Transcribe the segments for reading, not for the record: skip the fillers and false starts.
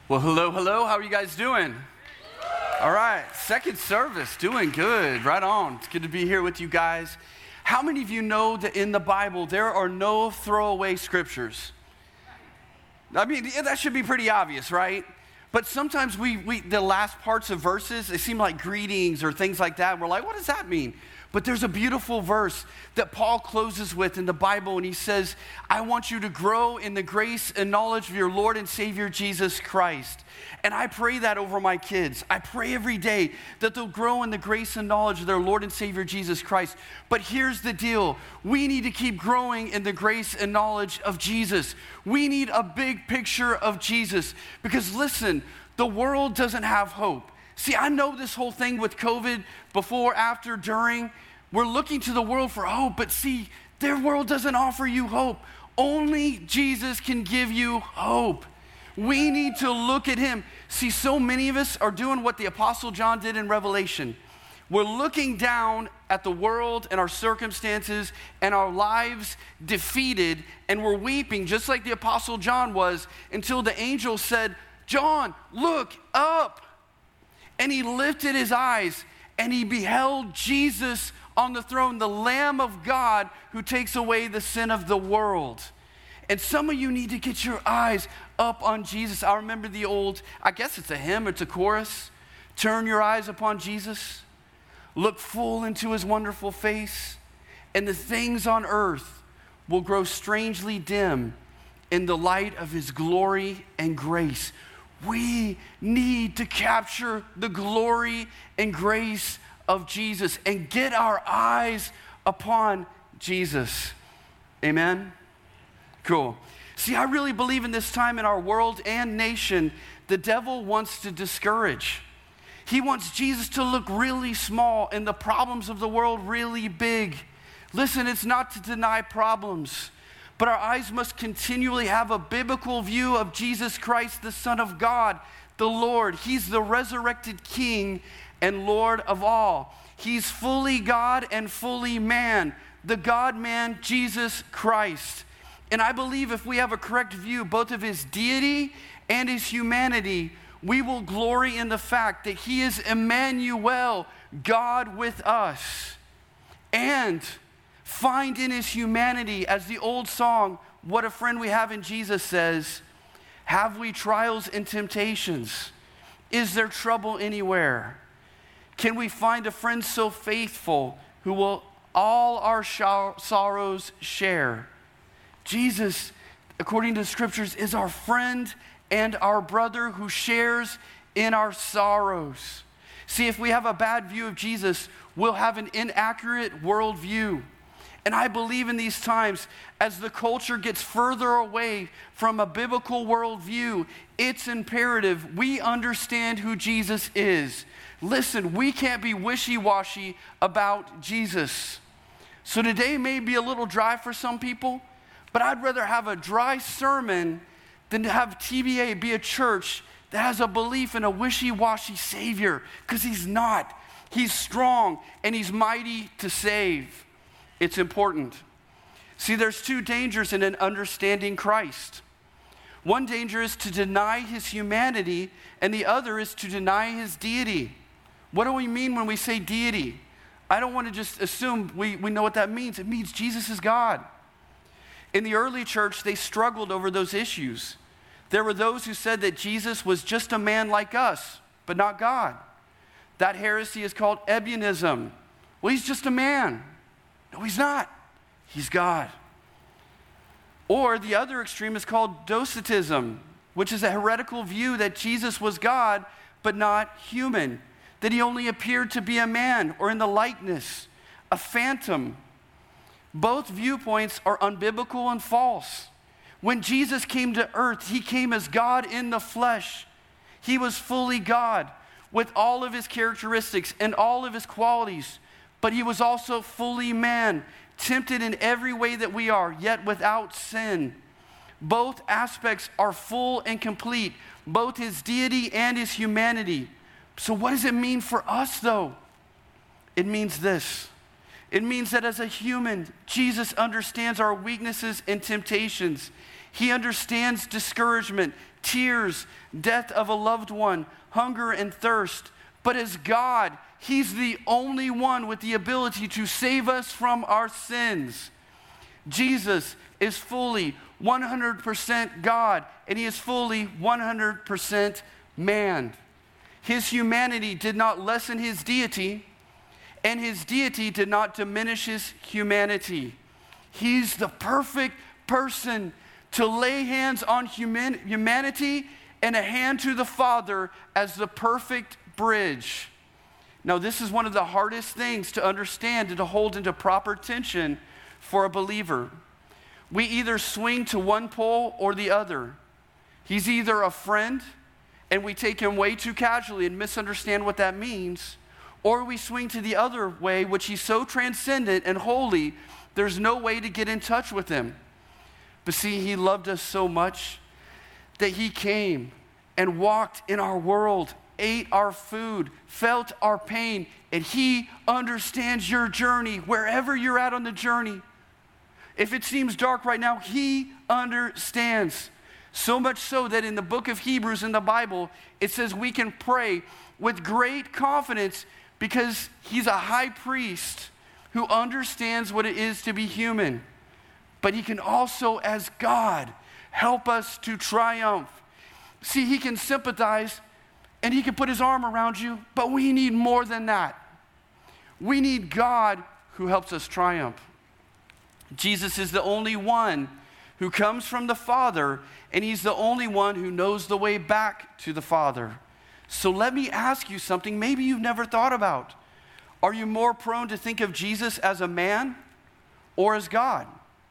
Well, hello, hello. How are you guys doing? All right, second service, doing good. Right on. It's good to be here with you guys. How many of you know that in the Bible there are no throwaway scriptures? I mean, that should be pretty obvious, right? But sometimes the last parts of verses, they seem like greetings or things like that. We're like, what does that mean? But there's a beautiful verse that Paul closes with in the Bible, and he says, I want you to grow in the grace and knowledge of your Lord and Savior, Jesus Christ. And I pray that over my kids. I pray every day that they'll grow in the grace and knowledge of their Lord and Savior, Jesus Christ. But here's the deal. We need to keep growing in the grace and knowledge of Jesus. We need a big picture of Jesus. Because listen, the world doesn't have hope. See, I know this whole thing with COVID, before, after, during. We're looking to the world for hope, but see, their world doesn't offer you hope. Only Jesus can give you hope. We need to look at him. See, so many of us are doing what the Apostle John did in Revelation. We're looking down at the world and our circumstances and our lives defeated, and we're weeping just like the Apostle John was until the angel said, John, look up. And he lifted his eyes and he beheld Jesus on the throne, the Lamb of God who takes away the sin of the world. And some of you need to get your eyes up on Jesus. I remember the old, I guess it's a hymn, it's a chorus. Turn your eyes upon Jesus. Look full into his wonderful face. And the things on earth will grow strangely dim in the light of his glory and grace. We need to capture the glory and grace of Jesus and get our eyes upon Jesus. Amen? Cool. See, I really believe in this time in our world and nation, the devil wants to discourage. He wants Jesus to look really small and the problems of the world really big. Listen, it's not to deny problems, but our eyes must continually have a biblical view of Jesus Christ, the Son of God, the Lord. He's the resurrected King and Lord of all. He's fully God and fully man, the God-man, Jesus Christ. And I believe if we have a correct view both of his deity and his humanity, we will glory in the fact that he is Emmanuel, God with us. And find in his humanity, as the old song, What a Friend We Have in Jesus says, have we trials and temptations? Is there trouble anywhere? Can we find a friend so faithful who will all our sorrows share? Jesus, according to the scriptures, is our friend and our brother who shares in our sorrows. See, if we have a bad view of Jesus, we'll have an inaccurate worldview. And I believe in these times, as the culture gets further away from a biblical worldview, it's imperative we understand who Jesus is. Listen, we can't be wishy-washy about Jesus. So today may be a little dry for some people, but I'd rather have a dry sermon than to have TBA be a church that has a belief in a wishy-washy Savior, because he's not. He's strong and he's mighty to save. It's important. See, there's two dangers in an understanding Christ. One danger is to deny his humanity, and the other is to deny his deity. What do we mean when we say deity? I don't want to just assume we know what that means. It means Jesus is God. In the early church, they struggled over those issues. There were those who said that Jesus was just a man like us, but not God. That heresy is called Ebionism. Well, he's just a man. No, he's not. He's God. Or the other extreme is called Docetism, which is a heretical view that Jesus was God, but not human, that he only appeared to be a man or in the likeness, a phantom. Both viewpoints are unbiblical and false. When Jesus came to earth, he came as God in the flesh. He was fully God with all of his characteristics and all of his qualities. But he was also fully man, tempted in every way that we are, yet without sin. Both aspects are full and complete, both his deity and his humanity. So what does it mean for us, though? It means this. It means that as a human, Jesus understands our weaknesses and temptations. He understands discouragement, tears, death of a loved one, hunger and thirst. But as God, he's the only one with the ability to save us from our sins. Jesus is fully 100% God, and he is fully 100% man. His humanity did not lessen his deity, and his deity did not diminish his humanity. He's the perfect person to lay hands on humanity and a hand to the Father as the perfect bridge. Now, this is one of the hardest things to understand and to hold into proper tension for a believer. We either swing to one pole or the other. He's either a friend, and we take him way too casually and misunderstand what that means, or we swing to the other way, which he's so transcendent and holy, there's no way to get in touch with him. But see, he loved us so much that he came and walked in our world, ate our food, felt our pain, and he understands your journey wherever you're at on the journey. If it seems dark right now, he understands. So much so that in the book of Hebrews in the Bible, it says we can pray with great confidence because he's a high priest who understands what it is to be human. But he can also, as God, help us to triumph. See, he can sympathize and he can put his arm around you, but we need more than that. We need God who helps us triumph. Jesus is the only one who comes from the Father, and he's the only one who knows the way back to the Father. So let me ask you something maybe you've never thought about. Are you more prone to think of Jesus as a man or as God?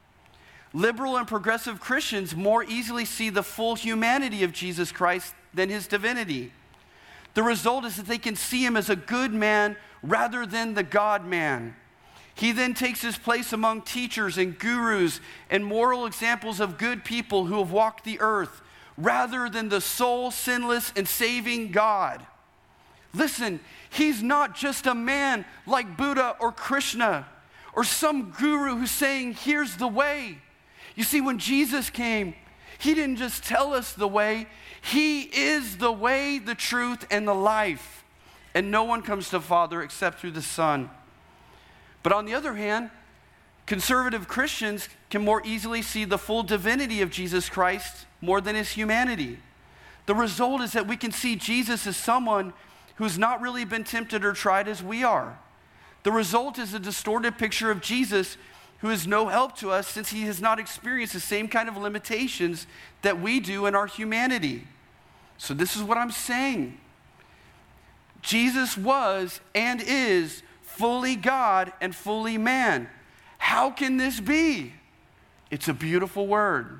Liberal and progressive Christians more easily see the full humanity of Jesus Christ than his divinity. The result is that they can see him as a good man rather than the God man. He then takes his place among teachers and gurus and moral examples of good people who have walked the earth rather than the sole, sinless, and saving God. Listen, he's not just a man like Buddha or Krishna or some guru who's saying, here's the way. You see, when Jesus came, he didn't just tell us the way. He is the way, the truth, and the life. And no one comes to the Father except through the Son. But on the other hand, conservative Christians can more easily see the full divinity of Jesus Christ more than his humanity. The result is that we can see Jesus as someone who's not really been tempted or tried as we are. The result is a distorted picture of Jesus who is no help to us since he has not experienced the same kind of limitations that we do in our humanity. So this is what I'm saying. Jesus was and is fully God and fully man. How can this be? It's a beautiful word.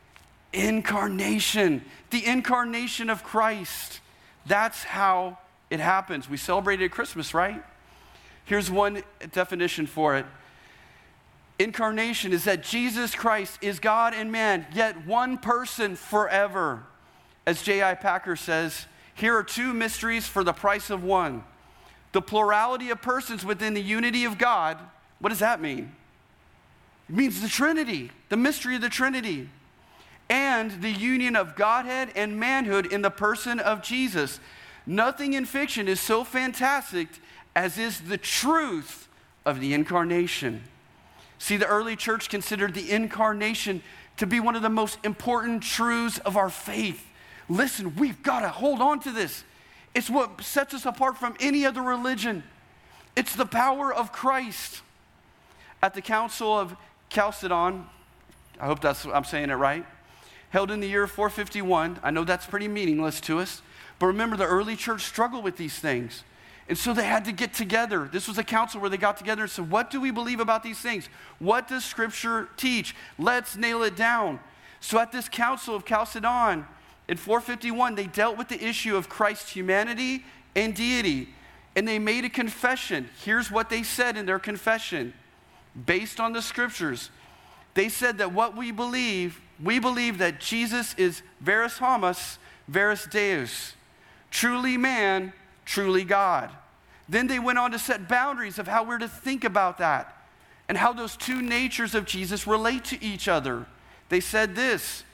Incarnation. The incarnation of Christ. That's how it happens. We celebrated at Christmas, right? Here's one definition for it. Incarnation is that Jesus Christ is God and man, yet one person forever. As J.I. Packer says, here are two mysteries for the price of one. The plurality of persons within the unity of God. What does that mean? It means the Trinity, the mystery of the Trinity. And the union of Godhead and manhood in the person of Jesus. Nothing in fiction is so fantastic as is the truth of the incarnation. See, the early church considered the incarnation to be one of the most important truths of our faith. Listen, we've got to hold on to this. It's what sets us apart from any other religion. It's the power of Christ. At the Council of Chalcedon, I hope I'm saying it right, held in the year 451. I know that's pretty meaningless to us, but remember the early church struggled with these things. And so they had to get together. This was a council where they got together and said, what do we believe about these things? What does Scripture teach? Let's nail it down. So at this Council of Chalcedon in 451, they dealt with the issue of Christ's humanity and deity. And they made a confession. Here's what they said in their confession. Based on the Scriptures, they said that what we believe that Jesus is veris homos, veris Deus. Truly man, truly God. Then they went on to set boundaries of how we're to think about that and how those two natures of Jesus relate to each other. They said this: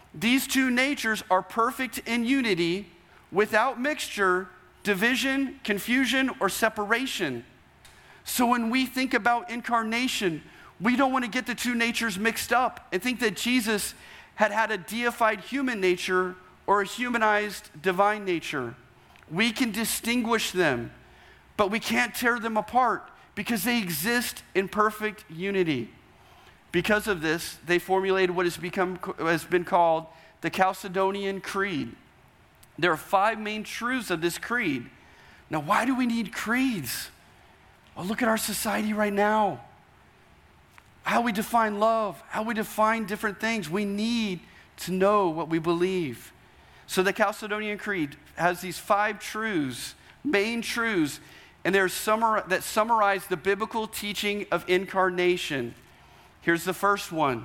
These two natures are perfect in unity, without mixture, division, confusion, or separation. So when we think about incarnation, we don't want to get the two natures mixed up and think that Jesus had a deified human nature or a humanized divine nature. We can distinguish them, but we can't tear them apart because they exist in perfect unity. Because of this, they formulated what has been called the Chalcedonian Creed. There are 5 main truths of this creed. Now, why do we need creeds? Oh, look at our society right now. How we define love, how we define different things. We need to know what we believe. So the Chalcedonian Creed has these 5 truths, main truths, and that summarize the biblical teaching of incarnation. Here's the first one.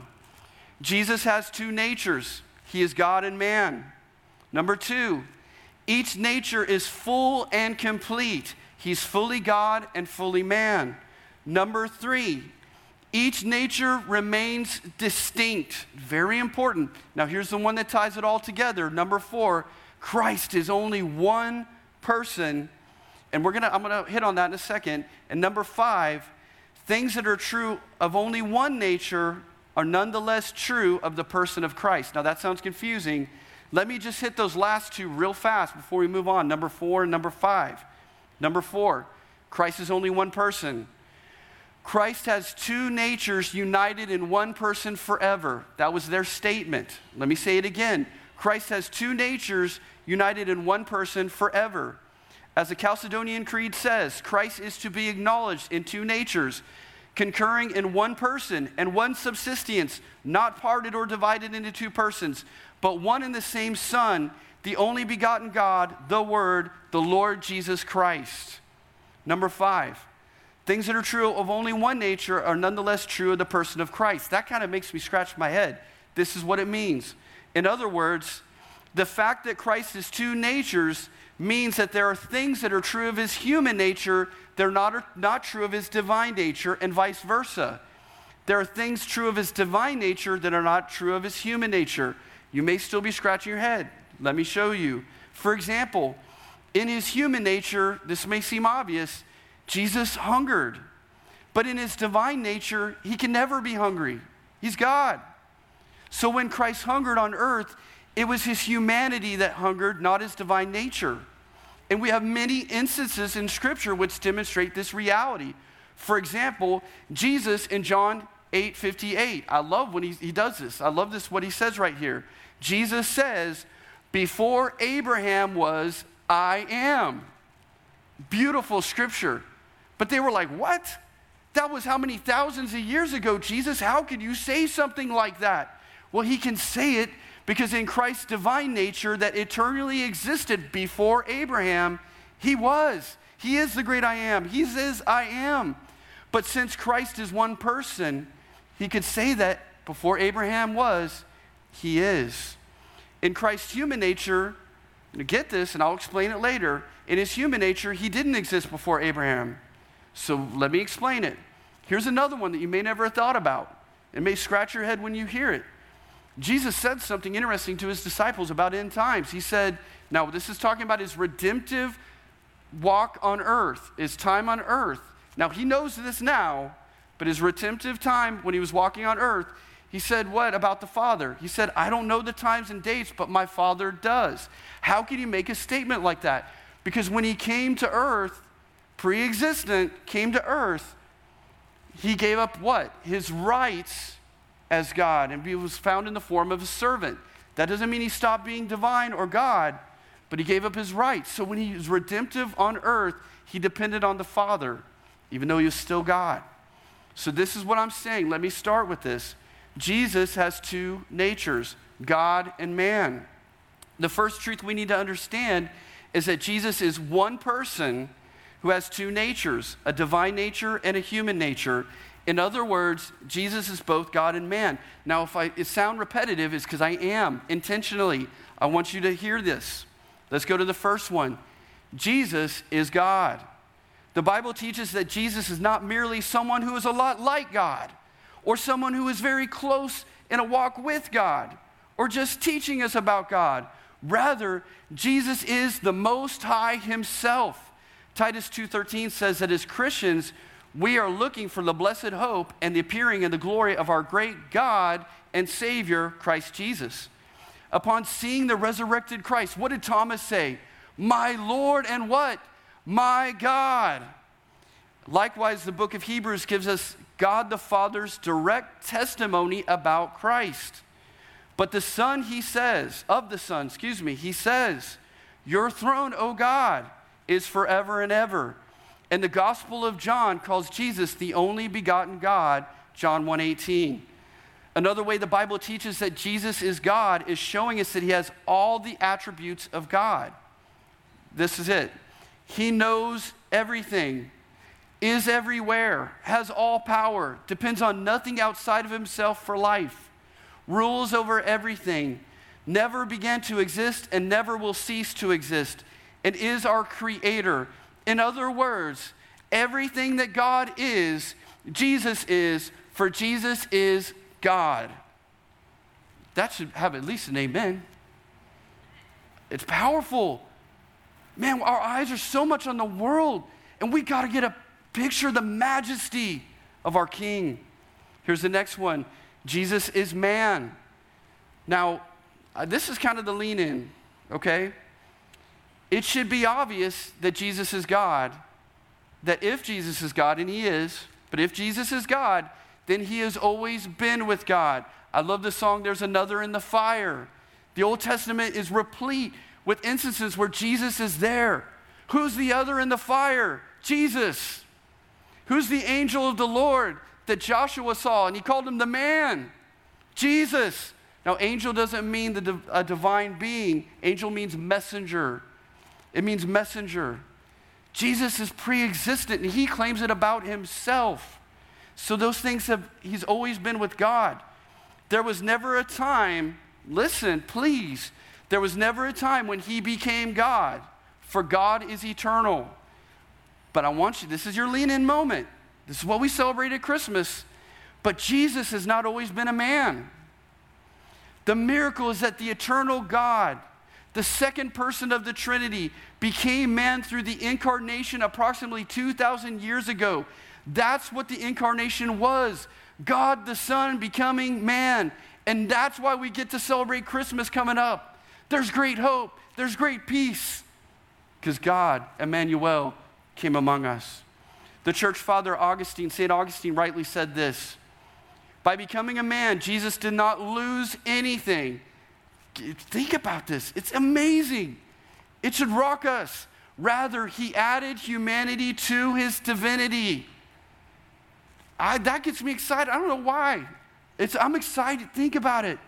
Jesus has 2 natures. He is God and man. Number 2, each nature is full and complete. He's fully God and fully man. Number 3, each nature remains distinct. Very important. Now here's the one that ties it all together. Number 4, Christ is only one person. And I'm gonna hit on that in a second. And number 5, things that are true of only one nature are nonetheless true of the person of Christ. Now that sounds confusing. Let me just hit those last 2 real fast before we move on. Number 4 and number 5. Number 4, Christ is only one person. Christ has 2 natures united in one person forever. That was their statement. Let me say it again. Christ has 2 natures united in one person forever. As the Chalcedonian Creed says, Christ is to be acknowledged in 2 natures, concurring in one person and one subsistence, not parted or divided into 2 persons, but one and the same Son, the only begotten God, the Word, the Lord Jesus Christ. Number 5, things that are true of only one nature are nonetheless true of the person of Christ. That kind of makes me scratch my head. This is what it means. In other words, the fact that Christ has 2 natures means that there are things that are true of his human nature that are not true of his divine nature, and vice versa. There are things true of his divine nature that are not true of his human nature. You may still be scratching your head. Let me show you. For example, in his human nature, this may seem obvious, Jesus hungered. But in his divine nature, he can never be hungry. He's God. So when Christ hungered on earth, it was his humanity that hungered, not his divine nature. And we have many instances in Scripture which demonstrate this reality. For example, Jesus in John 8:58. I love when he does this. I love this, what he says right here. Jesus says, "Before Abraham was, I am." Beautiful Scripture. But they were like, what? That was how many thousands of years ago, Jesus? How could you say something like that? Well, he can say it because in Christ's divine nature that eternally existed before Abraham, he was. He is the great I am. He says, I am. But since Christ is one person, he could say that before Abraham was, he is. In Christ's human nature, get this, and I'll explain it later. In his human nature, he didn't exist before Abraham. So let me explain it. Here's another one that you may never have thought about. It may scratch your head when you hear it. Jesus said something interesting to his disciples about end times. He said, now this is talking about his redemptive walk on earth, his time on earth. Now he knows this now, but his redemptive time when he was walking on earth, he said what about the Father? He said, I don't know the times and dates, but my Father does. How can he make a statement like that? Because when he came to earth, pre-existent, came to earth, he gave up what? His rights as God, and he was found in the form of a servant. That doesn't mean he stopped being divine or God, but he gave up his rights. So when he was redemptive on earth, he depended on the Father, even though he was still God. So this is what I'm saying. Let me start with this. Jesus has 2 natures, God and man. The first truth we need to understand is that Jesus is one person who has 2 natures, a divine nature and a human nature. In other words, Jesus is both God and man. Now, if it sound repetitive, it's because I am intentionally. I want you to hear this. Let's go to the first one. Jesus is God. The Bible teaches that Jesus is not merely someone who is a lot like God or someone who is very close in a walk with God. or just teaching us about God. Rather, Jesus is the Most High himself. Titus 2:13 says that as Christians, we are looking for the blessed hope and the appearing in the glory of our great God and Savior, Christ Jesus. Upon seeing the resurrected Christ, what did Thomas say? My Lord and what? My God. Likewise, the book of Hebrews gives us God the Father's direct testimony about Christ. But he says, your throne, O God, is forever and ever. And the Gospel of John calls Jesus the only begotten God, John 1:18. Another way the Bible teaches that Jesus is God is showing us that he has all the attributes of God. This is it. He knows everything, is everywhere, has all power, depends on nothing outside of himself for life, rules over everything, never began to exist and never will cease to exist, and is our creator. In other words, everything that God is, Jesus is, for Jesus is God. That should have at least an amen. It's powerful. Man, our eyes are so much on the world, and we got to get a picture of the majesty of our King. Here's the next one. Jesus is man. Now, this is kind of the lean in, okay? It should be obvious that Jesus is God, that if Jesus is God, and he is, but if Jesus is God, then he has always been with God. I love the song, There's Another in the Fire. The Old Testament is replete with instances where Jesus is there. Who's the other in the fire? Jesus. Who's the angel of the Lord that Joshua saw, and he called him the man? Jesus. Now, angel doesn't mean a divine being. Angel means messenger. It means messenger. Jesus is pre-existent, and he claims it about himself. So those things he's always been with God. There was never a time, listen, please, there was never a time when he became God, for God is eternal. But I want you, this is your lean-in moment. This is what we celebrate at Christmas. But Jesus has not always been a man. The miracle is that the eternal God, the second person of the Trinity, became man through the incarnation approximately 2,000 years ago. That's what the incarnation was. God the Son becoming man. And that's why we get to celebrate Christmas coming up. There's great hope. There's great peace. Because God, Emmanuel, came among us. The church father Augustine, St. Augustine, rightly said this. By becoming a man, Jesus did not lose anything. Think about this. It's amazing. It should rock us. Rather, he added humanity to his divinity. That gets me excited. I don't know why. I'm excited. Think about it.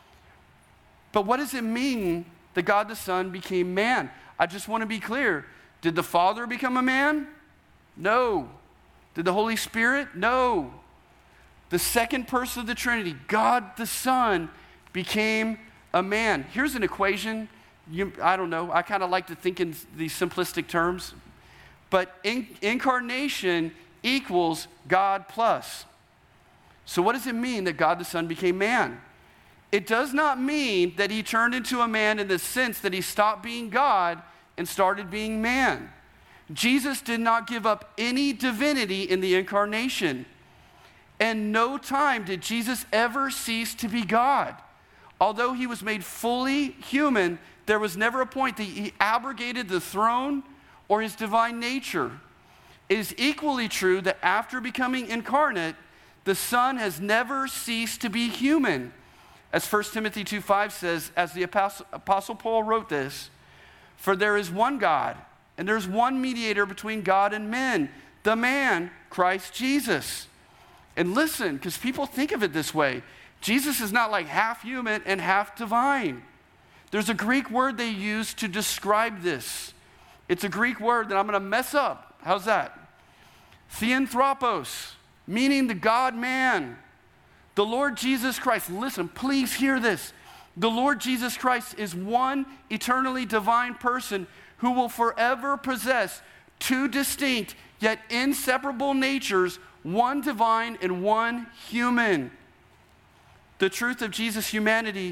But what does it mean that God the Son became man? I just want to be clear. Did the Father become a man? No. Did the Holy Spirit? No. The second person of the Trinity, God the Son, became a man. Here's an equation. I don't know. I kind of like to think in these simplistic terms. But incarnation equals God plus. So what does it mean that God the Son became man? It does not mean that he turned into a man in the sense that he stopped being God and started being man. Jesus did not give up any divinity in the incarnation. And no time did Jesus ever cease to be God. Although he was made fully human, there was never a point that he abrogated the throne or his divine nature. It is equally true that after becoming incarnate, the Son has never ceased to be human. As 1 Timothy 2:5 says, as the Apostle Paul wrote this, for there is one God, and there's one mediator between God and men, the man, Christ Jesus. And listen, because people think of it this way, Jesus is not like half human and half divine. There's a Greek word they use to describe this. It's a Greek word that I'm going to mess up. How's that? Theanthropos, meaning the God-man. The Lord Jesus Christ, listen, please hear this. The Lord Jesus Christ is one eternally divine person who will forever possess two distinct yet inseparable natures, one divine and one human. The truth of Jesus' humanity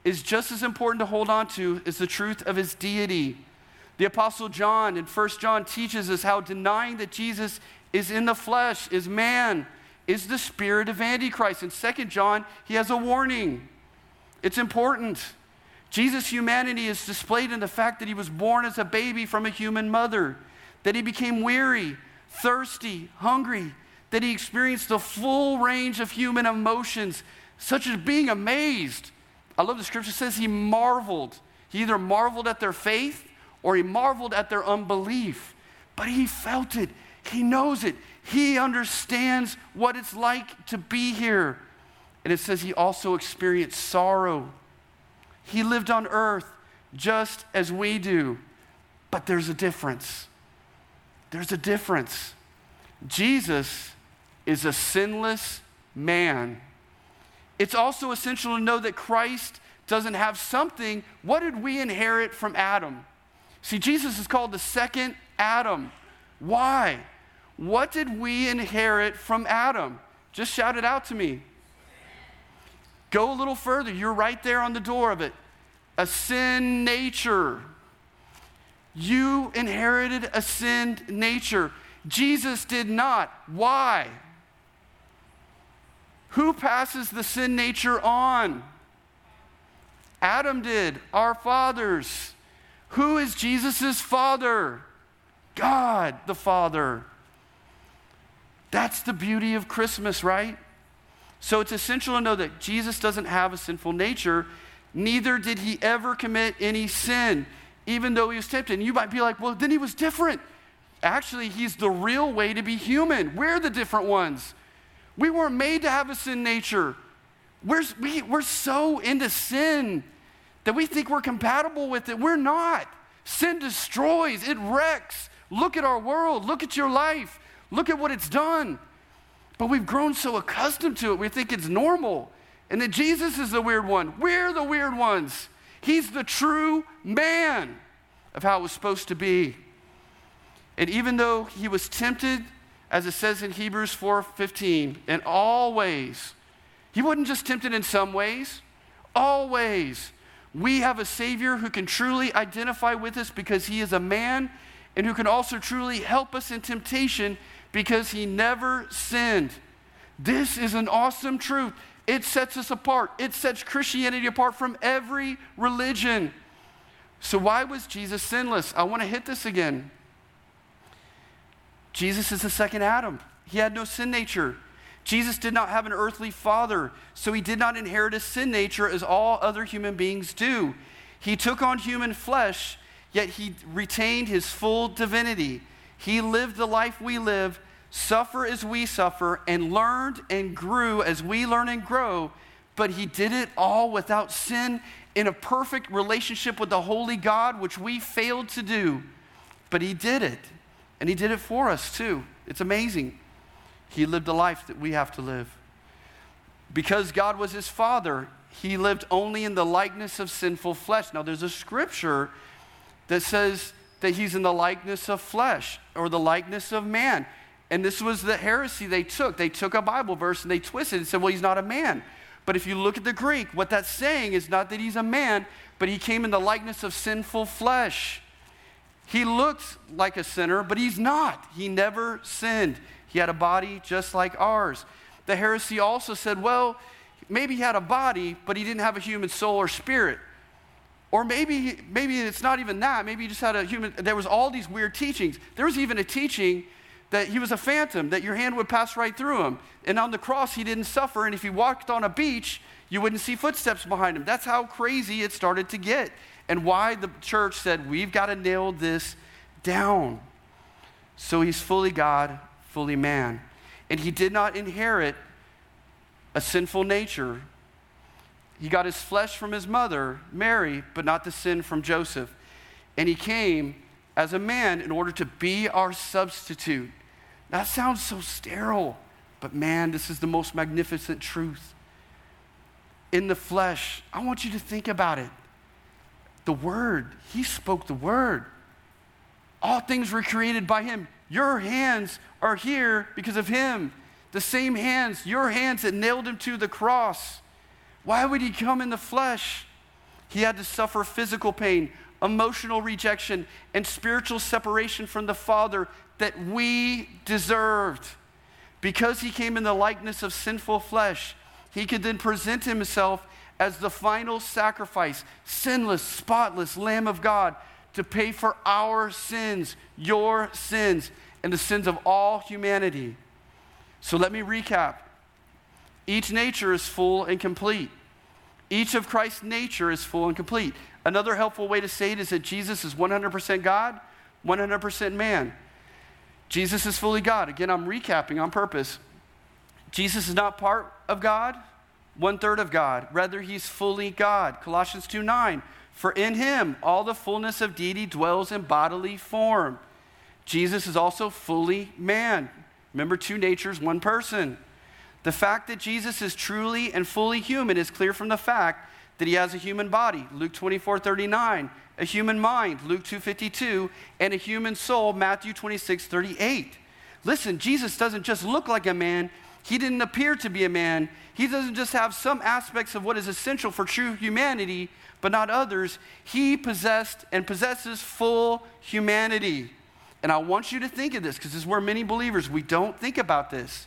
is just as important to hold on to as the truth of his deity. The Apostle John in 1 John teaches us how denying that Jesus is in the flesh, is man, is the spirit of Antichrist. In 2 John, he has a warning. It's important. Jesus' humanity is displayed in the fact that he was born as a baby from a human mother, that he became weary, thirsty, hungry, that he experienced the full range of human emotions, such as being amazed. I love the scripture says he marveled. He either marveled at their faith or he marveled at their unbelief. But he felt it. He knows it. He understands what it's like to be here. And it says he also experienced sorrow. He lived on earth just as we do. But there's a difference. There's a difference. Jesus is a sinless man. It's also essential to know that Christ doesn't have something. What did we inherit from Adam? See, Jesus is called the second Adam. Why? What did we inherit from Adam? Just shout it out to me. Go a little further. You're right there on the door of it. A sin nature. You inherited a sin nature. Jesus did not. Why? Who passes the sin nature on? Adam did, our fathers. Who is Jesus' father? God the Father. That's the beauty of Christmas, right? So it's essential to know that Jesus doesn't have a sinful nature. Neither did he ever commit any sin, even though he was tempted. And you might be like, well, then he was different. Actually, he's the real way to be human. We're the different ones. We weren't made to have a sin nature. We're so into sin that we think we're compatible with it. We're not. Sin destroys. It wrecks. Look at our world. Look at your life. Look at what it's done. But we've grown so accustomed to it, we think it's normal. And that Jesus is the weird one. We're the weird ones. He's the true man of how it was supposed to be. And even though he was tempted, as it says in Hebrews 4:15, in all ways, he wasn't just tempted in some ways, all ways. We have a Savior who can truly identify with us because he is a man, and who can also truly help us in temptation because he never sinned. This is an awesome truth. It sets us apart. It sets Christianity apart from every religion. So why was Jesus sinless? I want to hit this again. Jesus is the second Adam. He had no sin nature. Jesus did not have an earthly father, so he did not inherit a sin nature as all other human beings do. He took on human flesh, yet he retained his full divinity. He lived the life we live, suffer as we suffer, and learned and grew as we learn and grow, but he did it all without sin in a perfect relationship with the holy God, which we failed to do. But he did it, and he did it for us too. It's amazing. He lived a life that we have to live. Because God was his father, he lived only in the likeness of sinful flesh. Now there's a scripture that says that he's in the likeness of flesh or the likeness of man. And this was the heresy they took. They took a Bible verse and they twisted it and said, well, he's not a man. But if you look at the Greek, what that's saying is not that he's a man, but he came in the likeness of sinful flesh. He looks like a sinner, but he's not. He never sinned. He had a body just like ours. The heresy also said, well, maybe he had a body, but he didn't have a human soul or spirit. Or maybe it's not even that. Maybe he just had a human. There was all these weird teachings. There was even a teaching that he was a phantom, that your hand would pass right through him. And on the cross, he didn't suffer. And if he walked on a beach, you wouldn't see footsteps behind him. That's how crazy it started to get. And why the church said, we've got to nail this down. So he's fully God, fully man. And he did not inherit a sinful nature. He got his flesh from his mother, Mary, but not the sin from Joseph. And he came as a man in order to be our substitute. That sounds so sterile, but man, this is the most magnificent truth. In the flesh, I want you to think about it. The Word, he spoke the Word. All things were created by him. Your hands are here because of him. The same hands, your hands that nailed him to the cross. Why would he come in the flesh? He had to suffer physical pain, emotional rejection, and spiritual separation from the Father that we deserved. Because he came in the likeness of sinful flesh, he could then present himself as the final sacrifice, sinless, spotless Lamb of God, to pay for our sins, your sins, and the sins of all humanity. So let me recap. Each nature is full and complete. Each of Christ's nature is full and complete. Another helpful way to say it is that Jesus is 100% God, 100% man. Jesus is fully God. Again, I'm recapping on purpose. Jesus is not part of God, 1/3 of God. Rather, he's fully God. Colossians 2:9, for in him all the fullness of deity dwells in bodily form. Jesus is also fully man. Remember, two natures, one person. The fact that Jesus is truly and fully human is clear from the fact that he has a human body, Luke 24:39, a human mind, Luke 2:52, and a human soul, Matthew 26:38. Listen, Jesus doesn't just look like a man. He didn't appear to be a man. He doesn't just have some aspects of what is essential for true humanity, but not others. He possessed and possesses full humanity. And I want you to think of this, because this is where many believers, we don't think about this.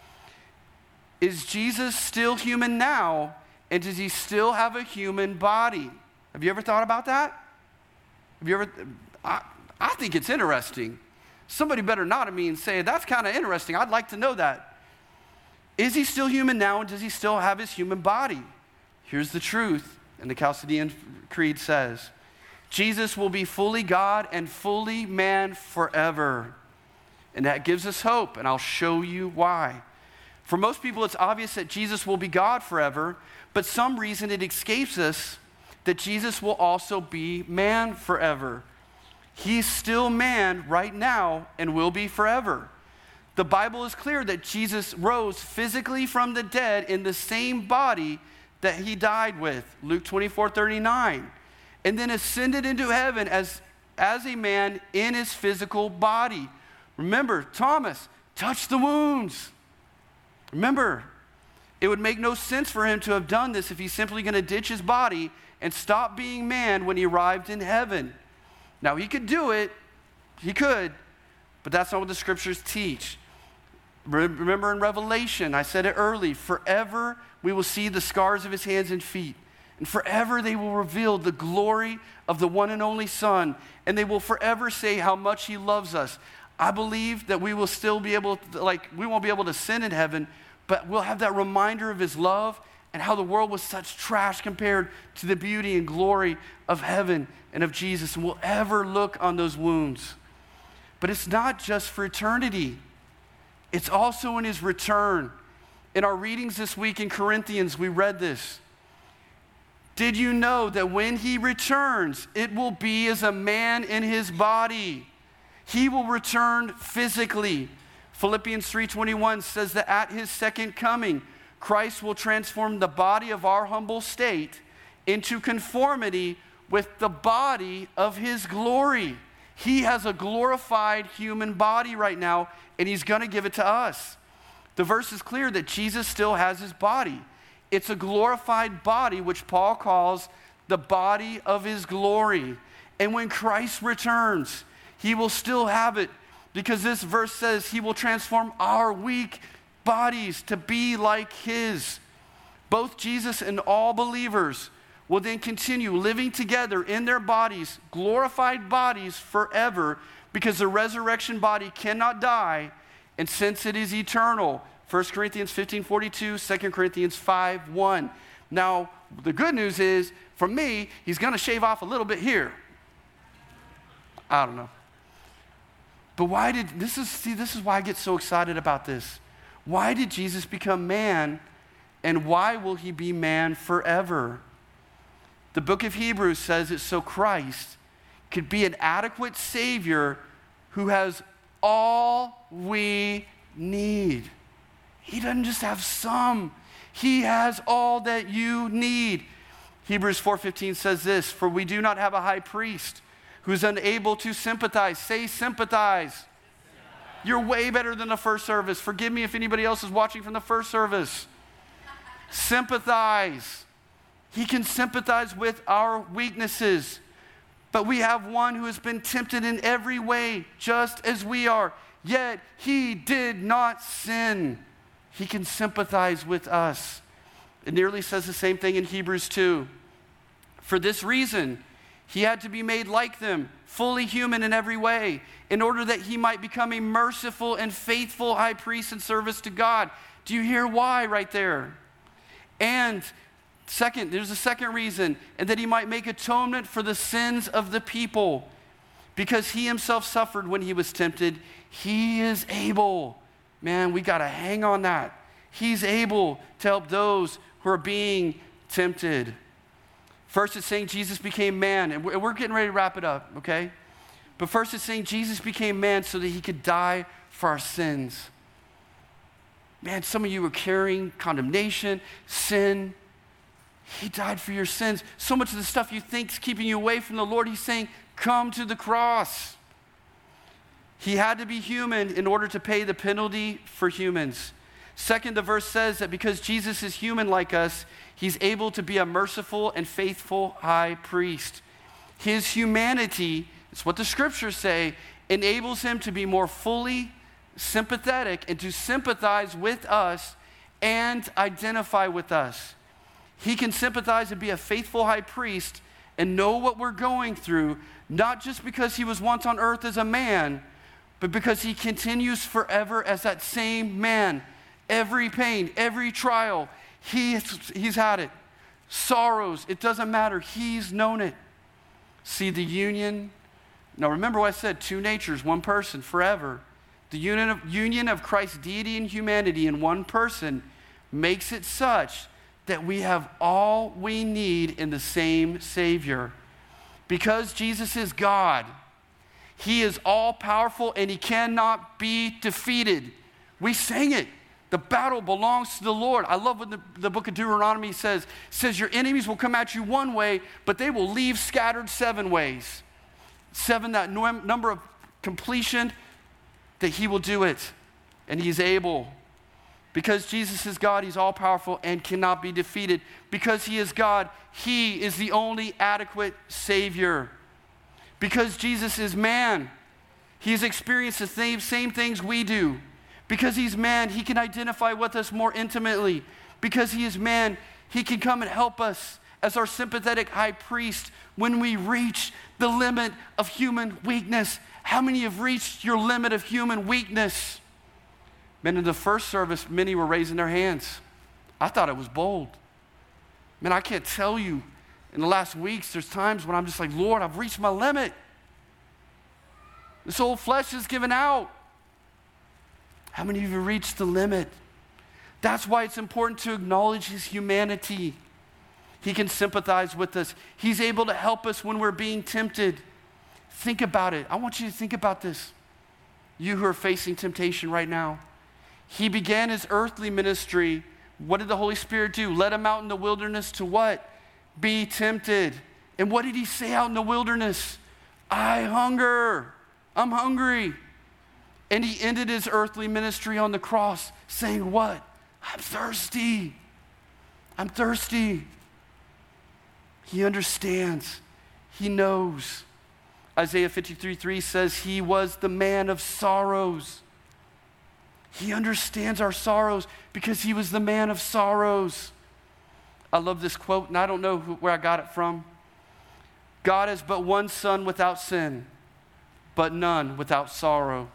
Is Jesus still human now, and does he still have a human body? Have you ever thought about that? Have you ever? I think it's interesting. Somebody better nod at me and say, that's kind of interesting. I'd like to know that. Is he still human now, and does he still have his human body? Here's the truth, and the Chalcedonian Creed says, Jesus will be fully God and fully man forever. And that gives us hope, and I'll show you why. For most people, it's obvious that Jesus will be God forever, but some reason it escapes us that Jesus will also be man forever. He's still man right now and will be forever. The Bible is clear that Jesus rose physically from the dead in the same body that he died with, Luke 24:39, and then ascended into heaven as a man in his physical body. Remember, Thomas touched the wounds. Remember, it would make no sense for him to have done this if he's simply going to ditch his body and stop being man when he arrived in heaven. Now, he could do it. He could. But that's not what the scriptures teach. Remember in Revelation, I said it early, forever we will see the scars of his hands and feet. And forever they will reveal the glory of the one and only Son. And they will forever say how much he loves us. I believe that we will still be able to, we won't be able to sin in heaven, but we'll have that reminder of his love and how the world was such trash compared to the beauty and glory of heaven and of Jesus. And we'll ever look on those wounds. But it's not just for eternity. It's also in his return. In our readings this week in Corinthians, we read this. Did you know that when he returns, it will be as a man in his body? He will return physically. Philippians 3:21 says that at his second coming, Christ will transform the body of our humble state into conformity with the body of his glory. He has a glorified human body right now, and he's going to give it to us. The verse is clear that Jesus still has his body. It's a glorified body, which Paul calls the body of his glory. And when Christ returns, he will still have it, because this verse says he will transform our weak bodies to be like his. Both Jesus and all believers will then continue living together in their bodies, glorified bodies forever, because the resurrection body cannot die, and since it is eternal. 1 Corinthians 15:42, 2 Corinthians 5:1. Now, the good news is, for me, he's going to shave off a little bit here. I don't know. But this is why I get so excited about this. Why did Jesus become man, and why will he be man forever? The book of Hebrews says it so Christ could be an adequate Savior who has all we need. He doesn't just have some. He has all that you need. Hebrews 4:15 says this, for we do not have a high priest who's unable to sympathize. Say sympathize. You're way better than the first service. Forgive me if anybody else is watching from the first service. Sympathize. He can sympathize with our weaknesses. But we have one who has been tempted in every way, just as we are, yet he did not sin. He can sympathize with us. It nearly says the same thing in Hebrews 2. For this reason, he had to be made like them, fully human in every way, in order that he might become a merciful and faithful high priest in service to God. Do you hear why right there? And second, there's a second reason, and that he might make atonement for the sins of the people. Because he himself suffered when he was tempted, he is able. Man, we got to hang on that. He's able to help those who are being tempted. First, it's saying Jesus became man, and we're getting ready to wrap it up, okay? But first, it's saying Jesus became man so that he could die for our sins. Man, some of you are carrying condemnation, sin. He died for your sins. So much of the stuff you think is keeping you away from the Lord, he's saying, come to the cross. He had to be human in order to pay the penalty for humans. Second, the verse says that because Jesus is human like us, he's able to be a merciful and faithful high priest. His humanity, it's what the scriptures say, enables him to be more fully sympathetic and to sympathize with us and identify with us. He can sympathize and be a faithful high priest and know what we're going through, not just because he was once on earth as a man, but because he continues forever as that same man. Every pain, every trial, he's had it. Sorrows, it doesn't matter. He's known it. See the union. Now remember what I said, two natures, one person, forever. The union of Christ's deity and humanity in one person makes it such that we have all we need in the same Savior. Because Jesus is God, he is all-powerful and he cannot be defeated. We sang it. The battle belongs to the Lord. I love what the book of Deuteronomy says. It says your enemies will come at you one way, but they will leave scattered 7 ways. 7, that number of completion, that he will do it. And he's able. Because Jesus is God, he's all-powerful and cannot be defeated. Because he is God, he is the only adequate Savior. Because Jesus is man, he's experienced the same things we do. Because he's man, he can identify with us more intimately. Because he is man, he can come and help us as our sympathetic high priest when we reach the limit of human weakness. How many have reached your limit of human weakness? Man, in the first service, many were raising their hands. I thought it was bold. Man, I can't tell you, in the last weeks, there's times when I'm just like, Lord, I've reached my limit. This old flesh is giving out. How many of you have reached the limit? That's why it's important to acknowledge his humanity. He can sympathize with us. He's able to help us when we're being tempted. Think about it. I want you to think about this. You who are facing temptation right now. He began his earthly ministry. What did the Holy Spirit do? Led him out in the wilderness to what? Be tempted. And what did he say out in the wilderness? I hunger. I'm hungry. And he ended his earthly ministry on the cross saying what? I'm thirsty. I'm thirsty. He understands. He knows. Isaiah 53:3 says he was the man of sorrows. He understands our sorrows because he was the man of sorrows. I love this quote, and I don't know where I got it from. God has but one son without sin, but none without sorrow.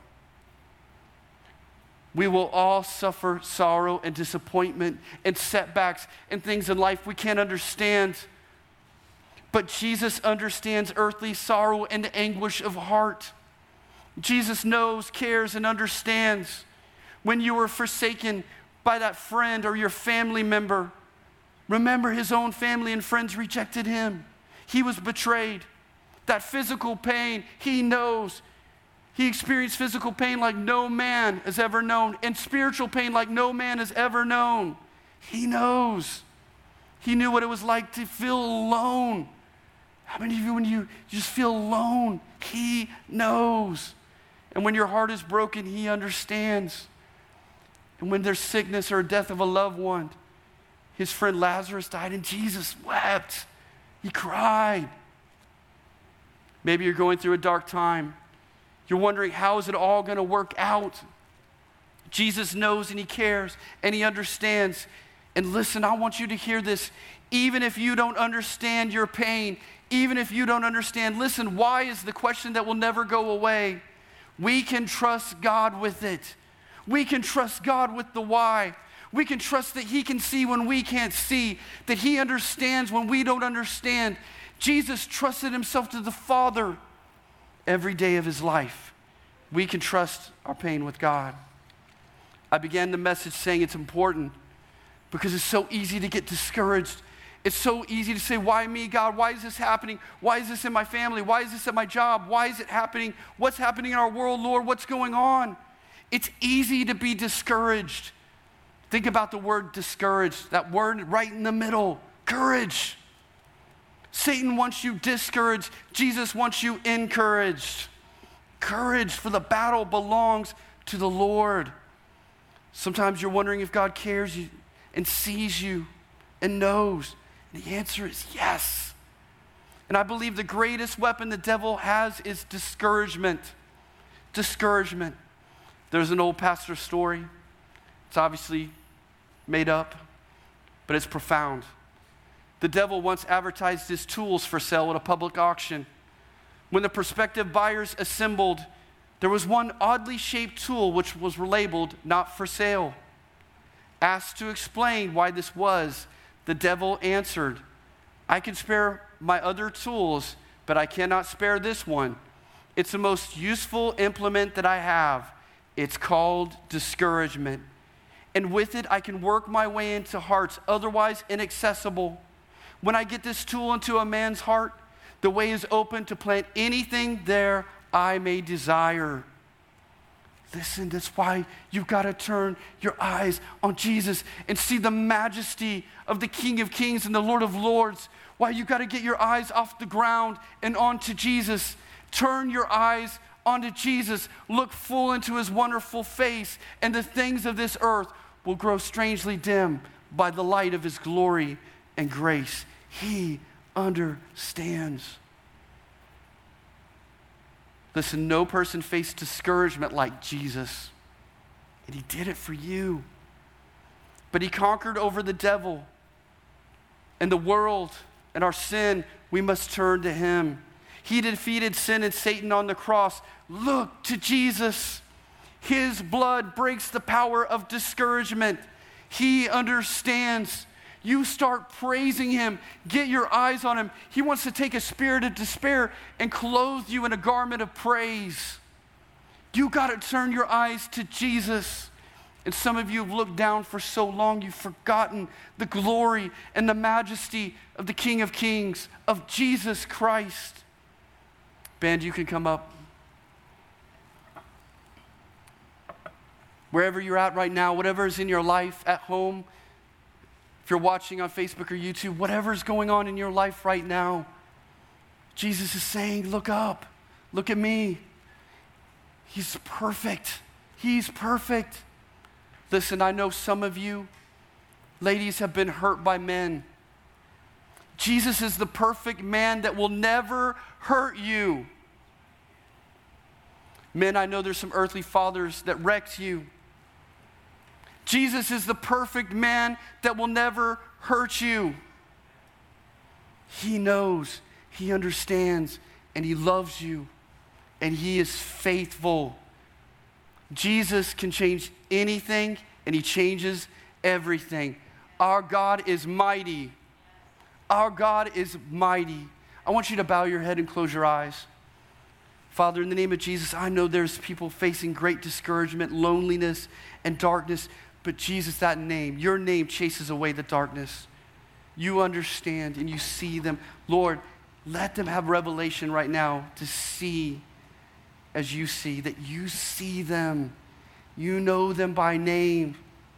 We will all suffer sorrow and disappointment and setbacks and things in life we can't understand. But Jesus understands earthly sorrow and the anguish of heart. Jesus knows, cares, and understands. When you were forsaken by that friend or your family member, remember his own family and friends rejected him. He was betrayed. That physical pain, he knows. He experienced physical pain like no man has ever known, and spiritual pain like no man has ever known. He knows. He knew what it was like to feel alone. How many of you, when you just feel alone, he knows. And when your heart is broken, he understands. And when there's sickness or death of a loved one, his friend Lazarus died, and Jesus wept. He cried. Maybe you're going through a dark time. You're wondering, how is it all going to work out? Jesus knows and he cares and he understands. And listen, I want you to hear this. Even if you don't understand your pain, even if you don't understand, listen, why is the question that will never go away. We can trust God with it. We can trust God with the why. We can trust that he can see when we can't see, that he understands when we don't understand. Jesus trusted himself to the Father every day of his life. We can trust our pain with God. I began the message saying it's important because it's so easy to get discouraged. It's so easy to say, why me, God? Why is this happening? Why is this in my family? Why is this at my job? Why is it happening? What's happening in our world, Lord? What's going on? It's easy to be discouraged. Think about the word discouraged, that word right in the middle, courage. Satan wants you discouraged. Jesus wants you encouraged. Courage, for the battle belongs to the Lord. Sometimes you're wondering if God cares you and sees you and knows. And the answer is yes. And I believe the greatest weapon the devil has is discouragement. Discouragement. There's an old pastor story. It's obviously made up, but it's profound. The devil once advertised his tools for sale at a public auction. When the prospective buyers assembled, there was one oddly shaped tool which was labeled not for sale. Asked to explain why this was, the devil answered, I can spare my other tools, but I cannot spare this one. It's the most useful implement that I have. It's called discouragement. And with it, I can work my way into hearts otherwise inaccessible. When I get this tool into a man's heart, the way is open to plant anything there I may desire. Listen, that's why you've got to turn your eyes on Jesus and see the majesty of the King of Kings and the Lord of Lords. Why you've got to get your eyes off the ground and onto Jesus. Turn your eyes onto Jesus. Look full into his wonderful face, and the things of this earth will grow strangely dim by the light of his glory and grace. He understands. Listen, no person faced discouragement like Jesus, and he did it for you. But he conquered over the devil and the world and our sin. We must turn to him. He defeated sin and Satan on the cross. Look to Jesus. His blood breaks the power of discouragement. He understands. You start praising him. Get your eyes on him. He wants to take a spirit of despair and clothe you in a garment of praise. You got to turn your eyes to Jesus. And some of you have looked down for so long, you've forgotten the glory and the majesty of the King of Kings, of Jesus Christ. Band, you can come up. Wherever you're at right now, whatever is in your life, at home, if you're watching on Facebook or YouTube, whatever is going on in your life right now, Jesus is saying, look up, look at me. He's perfect. He's perfect. Listen, I know some of you, ladies, have been hurt by men. Jesus is the perfect man that will never hurt you. Men, I know there's some earthly fathers that wrecked you. Jesus is the perfect man that will never hurt you. He knows, he understands, and he loves you, and he is faithful. Jesus can change anything, and he changes everything. Our God is mighty. Our God is mighty. I want you to bow your head and close your eyes. Father, in the name of Jesus, I know there's people facing great discouragement, loneliness, and darkness. But Jesus, that name, your name chases away the darkness. You understand and you see them. Lord, let them have revelation right now to see as you see, that you see them. You know them by name.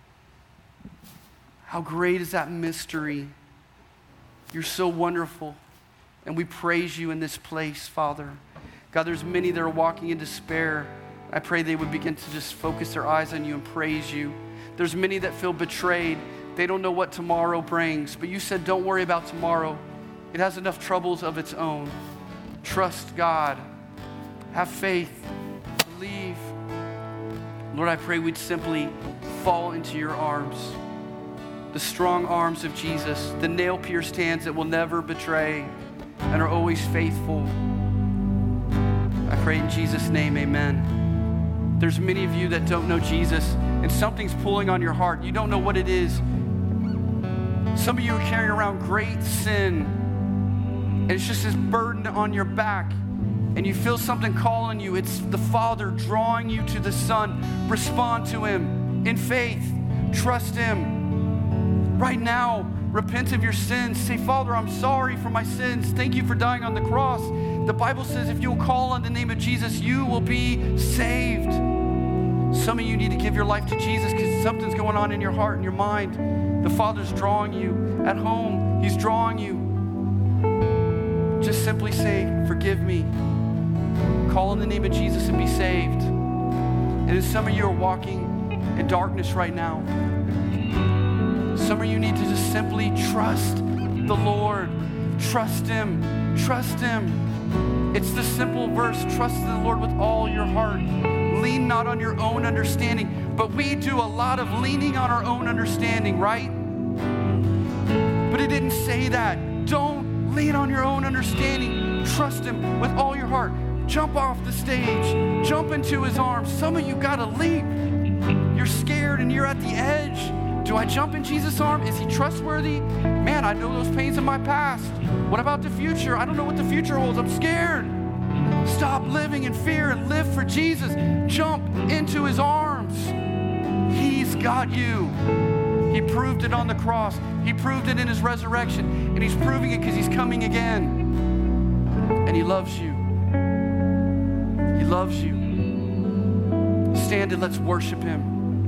How great is that mystery? You're so wonderful. And we praise you in this place, Father. God, there's many that are walking in despair. I pray they would begin to just focus their eyes on you and praise you. There's many that feel betrayed. They don't know what tomorrow brings, but you said, don't worry about tomorrow. It has enough troubles of its own. Trust God. Have faith. Believe. Lord, I pray we'd simply fall into your arms, the strong arms of Jesus, the nail-pierced hands that will never betray and are always faithful. I pray in Jesus' name, amen. There's many of you that don't know Jesus, and something's pulling on your heart. You don't know what it is. Some of you are carrying around great sin, and it's just this burden on your back, and you feel something calling you. It's the Father drawing you to the Son. Respond to him in faith. Trust him. Right now, repent of your sins. Say, Father, I'm sorry for my sins. Thank you for dying on the cross. The Bible says if you'll call on the name of Jesus, you will be saved. Some of you need to give your life to Jesus because something's going on in your heart and your mind. The Father's drawing you. At home, he's drawing you. Just simply say, forgive me. Call on the name of Jesus and be saved. And as some of you are walking in darkness right now, some of you need to just simply trust the Lord. Trust him. Trust him. It's the simple verse, trust in the Lord with all your heart. Lean not on your own understanding. But we do a lot of leaning on our own understanding, right? But it didn't say that. Don't lean on your own understanding. Trust him with all your heart. Jump off the stage. Jump into his arms. Some of you got to leap. You're scared and you're at the edge. Do I jump in Jesus' arm? Is he trustworthy? Man, I know those pains in my past. What about the future? I don't know what the future holds. I'm scared. Stop living in fear and live for Jesus. Jump into his arms. He's got you. He proved it on the cross. He proved it in his resurrection. And he's proving it because he's coming again. And he loves you. He loves you. Stand and let's worship him.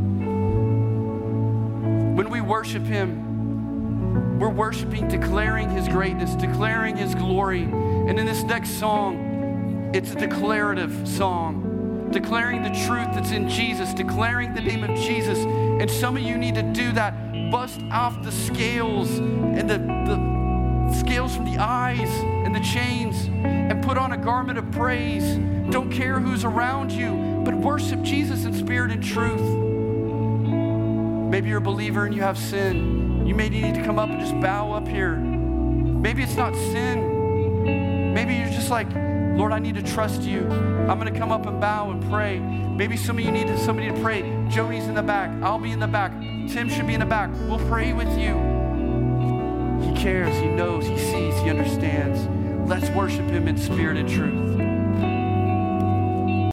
When we worship him, we're worshiping, declaring his greatness, declaring his glory. And in this next song, it's a declarative song, declaring the truth that's in Jesus, declaring the name of Jesus. And some of you need to do that. Bust off the scales and the scales from the eyes and the chains and put on a garment of praise. Don't care who's around you, but worship Jesus in spirit and truth. Maybe you're a believer and you have sin. You may need to come up and just bow up here. Maybe it's not sin. Maybe you're just like, Lord, I need to trust you. I'm going to come up and bow and pray. Maybe some of you need somebody to pray. Jody's in the back. I'll be in the back. Tim should be in the back. We'll pray with you. He cares. He knows. He sees. He understands. Let's worship him in spirit and truth.